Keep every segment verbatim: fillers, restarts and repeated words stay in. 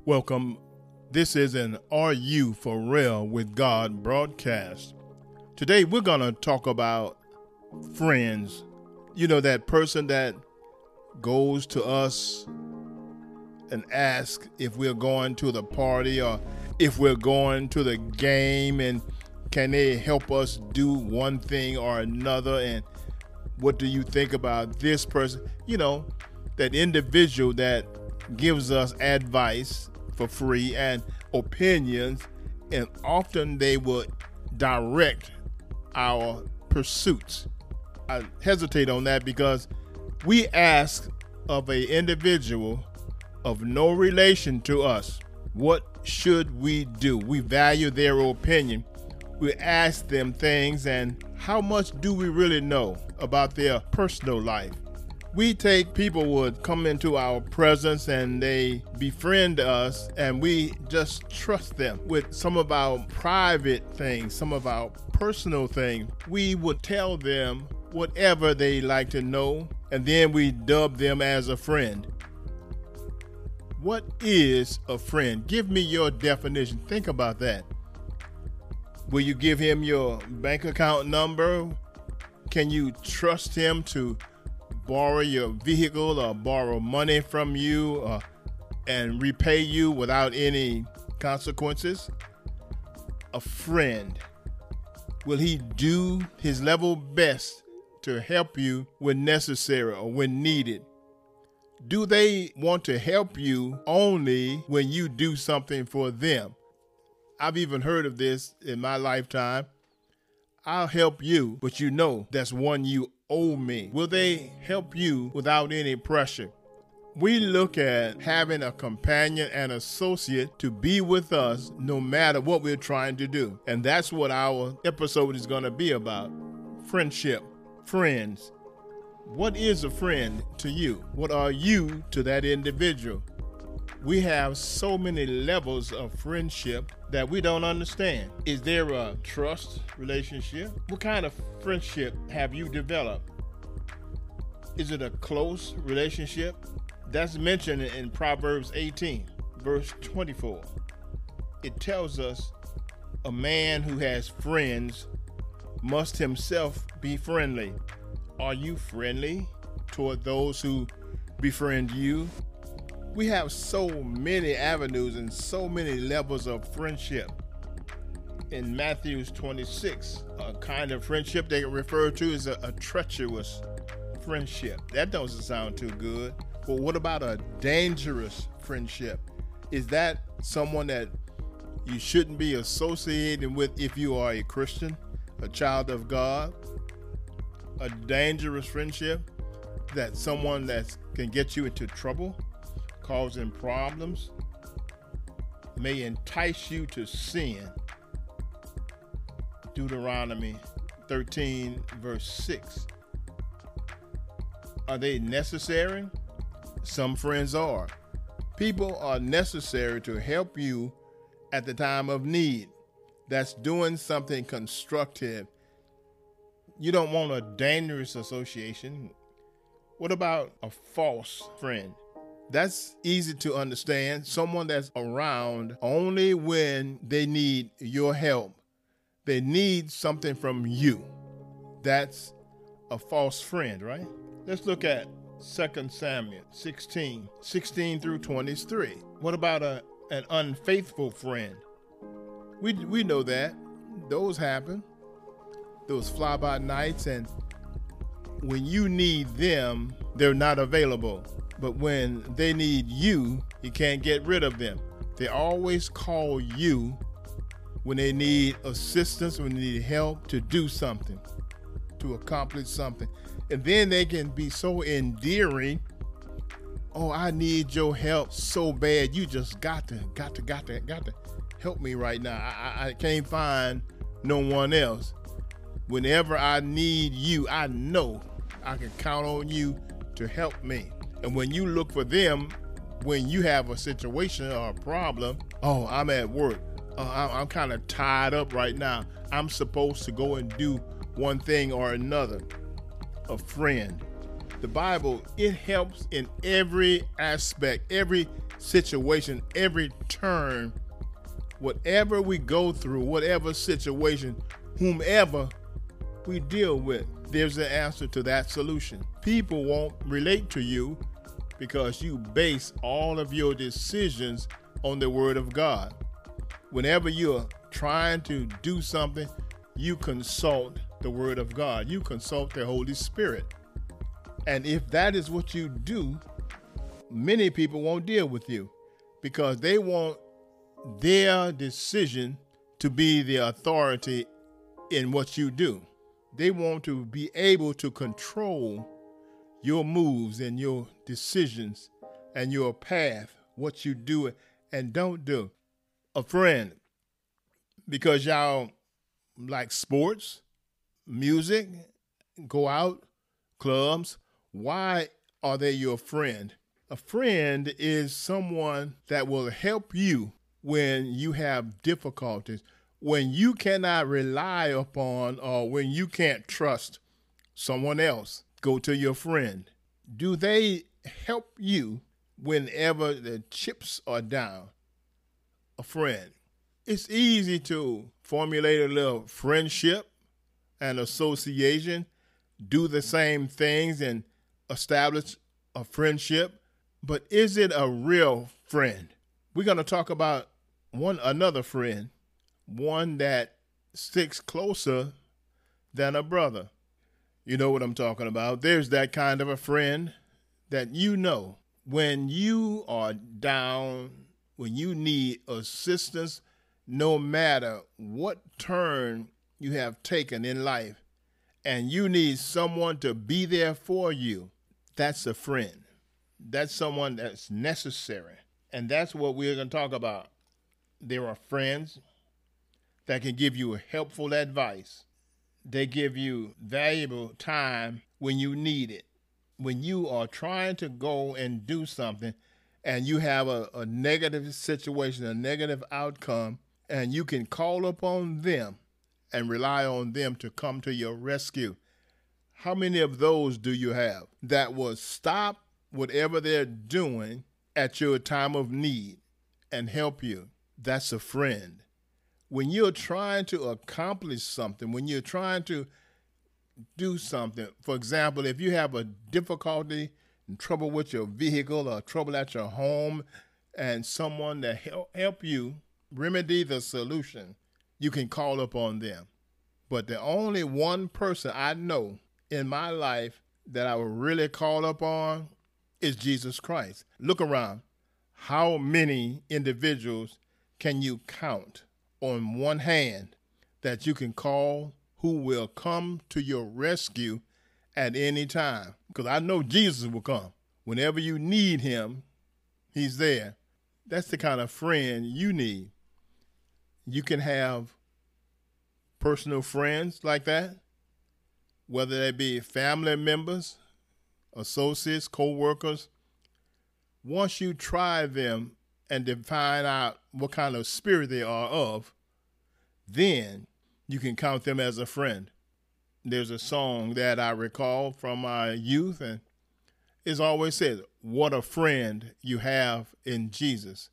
Welcome. This is an Are You For Real with God broadcast. Today we're going to talk about friends. You know, that person that goes to us and asks if we're going to the party or if we're going to the game, and can they help us do one thing or another, and what do you think about this person? You know, that individual that gives us advice for free and opinions, and often they will direct our pursuits. I hesitate on that because we ask of an individual of no relation to us, what should we do? We value their opinion. We ask them things, and how much do we really know about their personal life? We take people would come into our presence and they befriend us, and we just trust them with some of our private things, some of our personal things. We would tell them whatever they like to know, and then we dub them as a friend. What is a friend? Give me your definition. Think about that. Will you give him your bank account number? Can you trust him to borrow your vehicle or borrow money from you uh, and repay you without any consequences? A friend, will he do his level best to help you when necessary or when needed? Do they want to help you only when you do something for them? I've even heard of this in my lifetime. I'll help you, but you know that's one you owe me. Will they help you without any pressure? We look at having a companion and associate to be with us no matter what we're trying to do. And that's what our episode is going to be about. Friendship, friends. What is a friend to you? What are you to that individual? We have so many levels of friendship that we don't understand. Is there a trust relationship? What kind of friendship have you developed? Is it a close relationship? That's mentioned in Proverbs eighteen, verse twenty-four. It tells us a man who has friends must himself be friendly. Are you friendly toward those who befriend you? We have so many avenues and so many levels of friendship. In Matthew twenty-six, a kind of friendship they refer to as a, a treacherous friendship. That doesn't sound too good. But what about a dangerous friendship? Is that someone that you shouldn't be associating with if you are a Christian, a child of God? A dangerous friendship, that someone that can get you into trouble, causing problems, may entice you to sin. Deuteronomy thirteen, verse six. Are they necessary? Some friends are. People are necessary to help you at the time of need. That's doing something constructive. You don't want a dangerous association. What about a false friend? That's easy to understand. Someone that's around only when they need your help. They need something from you. That's a false friend, right? Let's look at Second Samuel sixteen, sixteen through twenty-three. What about a, an unfaithful friend? We, we know that. Those happen. Those fly-by-nights, and when you need them, they're not available. But when they need you, you can't get rid of them. They always call you when they need assistance, when they need help to do something, to accomplish something. And then they can be so endearing. Oh, I need your help so bad. You just got to, got to, got to, got to help me right now. I, I, I can't find no one else. Whenever I need you, I know I can count on you to help me. And when you look for them, when you have a situation or a problem, oh, I'm at work. Uh, I'm kind of tied up right now. I'm supposed to go and do one thing or another. A friend. The Bible, it helps in every aspect, every situation, every turn, whatever we go through, whatever situation, whomever we deal with, there's an answer to that solution. People won't relate to you because you base all of your decisions on the Word of God. Whenever you're trying to do something, you consult the Word of God. You consult the Holy Spirit. And if that is what you do, many people won't deal with you because they want their decision to be the authority in what you do. They want to be able to control your moves and your decisions and your path, what you do and don't do. A friend, because y'all like sports, music, go out, clubs, why are they your friend? A friend is someone that will help you when you have difficulties, when you cannot rely upon or when you can't trust someone else. Go to your friend. Do they help you whenever the chips are down? A friend. It's easy to formulate a little friendship and association, do the same things and establish a friendship, but is it a real friend? We're going to talk about one another friend, one that sticks closer than a brother. You know what I'm talking about. There's that kind of a friend that you know when you are down, when you need assistance, no matter what turn you have taken in life, and you need someone to be there for you. That's a friend. That's someone that's necessary. And that's what we're going to talk about. There are friends that can give you helpful advice. They give you valuable time when you need it. When you are trying to go and do something and you have a, a negative situation, a negative outcome, and you can call upon them and rely on them to come to your rescue. How many of those do you have that will stop whatever they're doing at your time of need and help you? That's a friend. When you're trying to accomplish something, when you're trying to do something, for example, if you have a difficulty and trouble with your vehicle or trouble at your home and someone to help, help you remedy the solution, you can call upon them. But the only one person I know in my life that I would really call upon is Jesus Christ. Look around. How many individuals can you count on one hand that you can call who will come to your rescue at any time? Because I know Jesus will come. Whenever you need him, he's there. That's the kind of friend you need. You can have personal friends like that, whether they be family members, associates, co-workers. Once you try them and to find out what kind of spirit they are of, then you can count them as a friend. There's a song that I recall from my youth, and it's always said, what a friend you have in Jesus.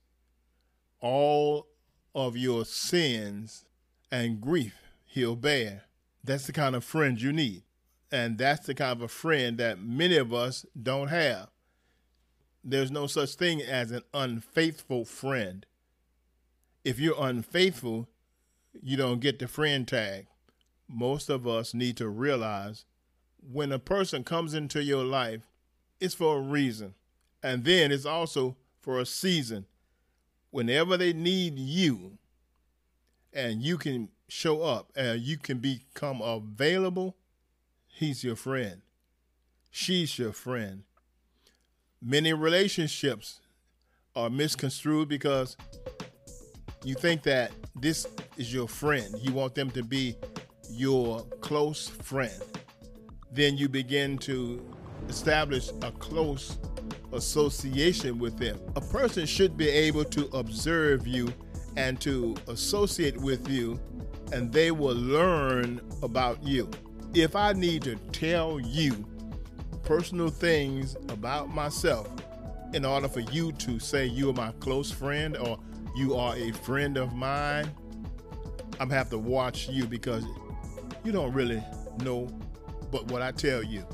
All of your sins and grief he'll bear. That's the kind of friend you need. And that's the kind of a friend that many of us don't have. There's no such thing as an unfaithful friend. If you're unfaithful, you don't get the friend tag. Most of us need to realize when a person comes into your life, it's for a reason. And then it's also for a season. Whenever they need you and you can show up and you can become available, he's your friend. She's your friend. Many relationships are misconstrued because you think that this is your friend. You want them to be your close friend. Then you begin to establish a close association with them. A person should be able to observe you and to associate with you, and they will learn about you. If I need to tell you personal things about myself, in order for you to say you are my close friend or you are a friend of mine, I'm gonna have to watch you, because you don't really know but what I tell you.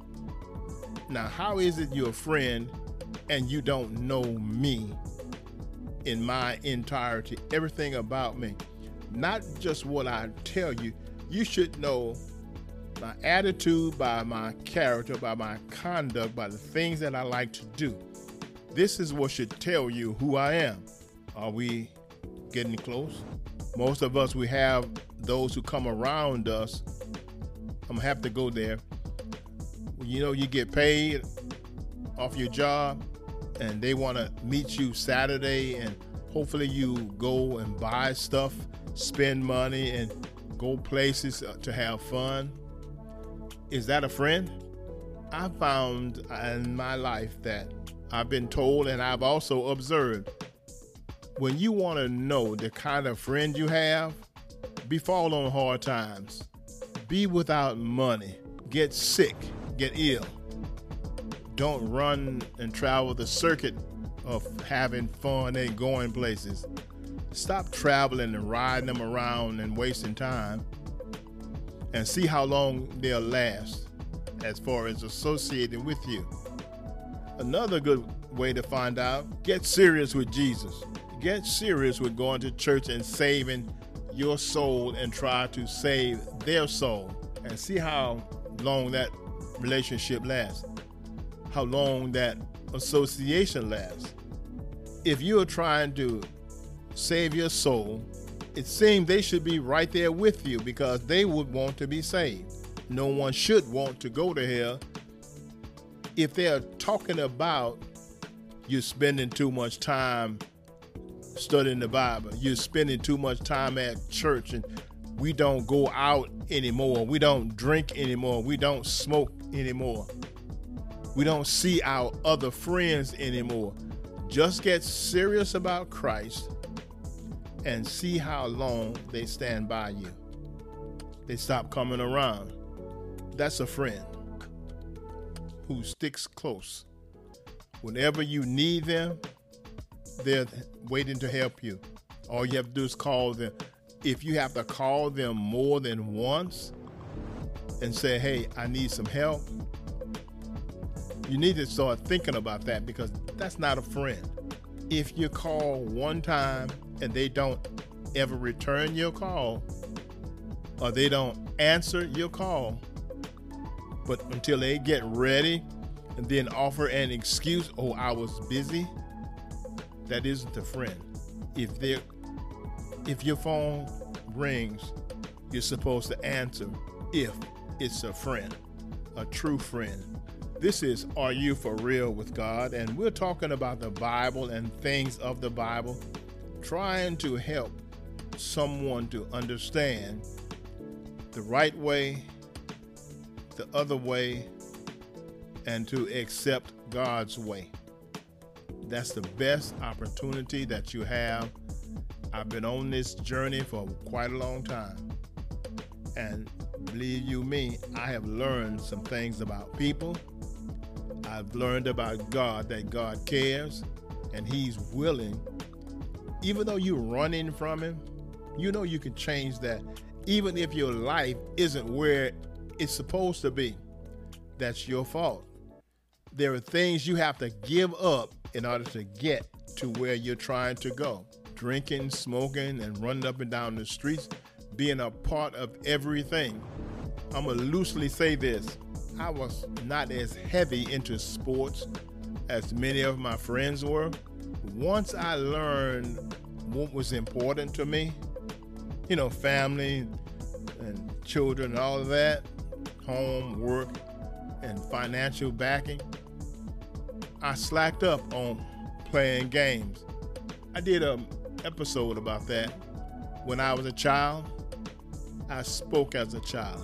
Now, how is it you're a friend and you don't know me in my entirety, everything about me? Not just what I tell you. You should know my attitude, by my character, by my conduct, by the things that I like to do. This is what should tell you who I am. Are we getting close? Most of us, we have those who come around us. I'm gonna have to go there. You know, you get paid off your job and they want to meet you Saturday, and hopefully you go and buy stuff, spend money, and go places to have fun. Is that a friend? I found in my life that I've been told, and I've also observed, when you want to know the kind of friend you have, befall on hard times, be without money, get sick, get ill. Don't run and travel the circuit of having fun and going places. Stop traveling and riding them around and wasting time, and see how long they'll last as far as associating with you. Another good way to find out, get serious with Jesus. Get serious with going to church and saving your soul and try to save their soul, and see how long that relationship lasts, how long that association lasts. If you're trying to save your soul, it seems they should be right there with you, because they would want to be saved. No one should want to go to hell. If they're talking about you spending too much time studying the Bible, you're spending too much time at church, and we don't go out anymore, we don't drink anymore, we don't smoke anymore, we don't see our other friends anymore. Just get serious about Christ and see how long they stand by you. They stop coming around. That's a friend who sticks close. Whenever you need them, they're waiting to help you. All you have to do is call them. If you have to call them more than once and say, hey, I need some help, you need to start thinking about that, because that's not a friend. If you call one time and they don't ever return your call, or they don't answer your call, but until they get ready and then offer an excuse, oh, I was busy, that isn't a friend. If they, if your phone rings, you're supposed to answer if it's a friend, a true friend. This is Are You For Real with God? And we're talking about the Bible and things of the Bible, trying to help someone to understand the right way, the other way, and to accept God's way. That's the best opportunity that you have. I've been on this journey for quite a long time. And believe you me, I have learned some things about people. I've learned about God, that God cares and He's willing. Even though you're running from Him, you know you can change that. Even if your life isn't where it's supposed to be, that's your fault. There are things you have to give up in order to get to where you're trying to go. Drinking, smoking, and running up and down the streets, being a part of everything. I'm going to loosely say this. I was not as heavy into sports as many of my friends were. Once I learned what was important to me, you know, family and children and all of that, home, work, and financial backing, I slacked up on playing games. I did an episode about that. When I was a child, I spoke as a child.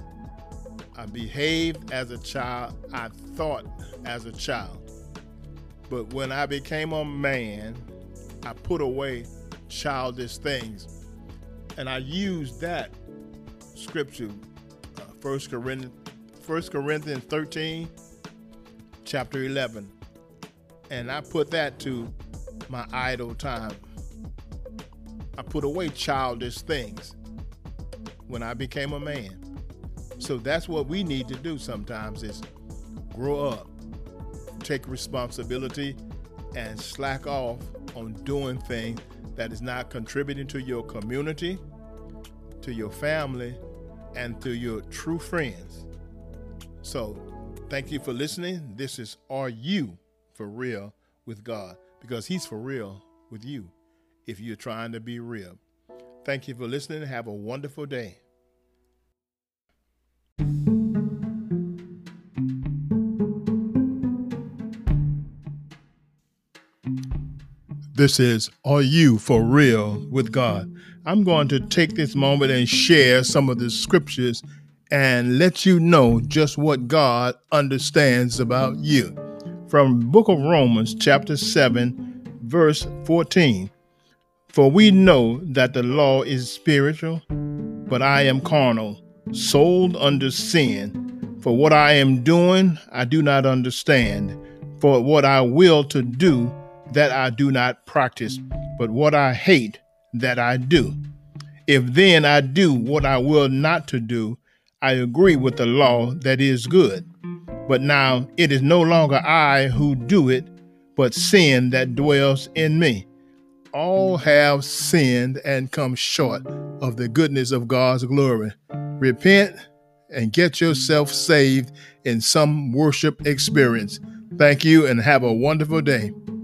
I behaved as a child. I thought as a child. But when I became a man, I put away childish things. And I used that scripture, uh, First Corinthians thirteen, chapter eleven. And I put that to my idle time. I put away childish things when I became a man. So that's what we need to do sometimes, is grow up, take responsibility, and slack off on doing things that is not contributing to your community, to your family, and to your true friends. So thank you for listening. This is Are You For Real with God? Because He's for real with you if you're trying to be real. Thank you for listening. Have a wonderful day. This is Are You For Real with God? I'm going to take this moment and share some of the scriptures and let you know just what God understands about you. From the book of Romans, chapter seven, verse fourteen. For we know that the law is spiritual, but I am carnal, sold under sin. For what I am doing, I do not understand. For what I will to do, that I do not practice, but what I hate, that I do. If then I do what I will not to do, I agree with the law that is good. But now it is no longer I who do it, but sin that dwells in me. All have sinned and come short of the goodness of God's glory. Repent and get yourself saved in some worship experience. Thank you and have a wonderful day.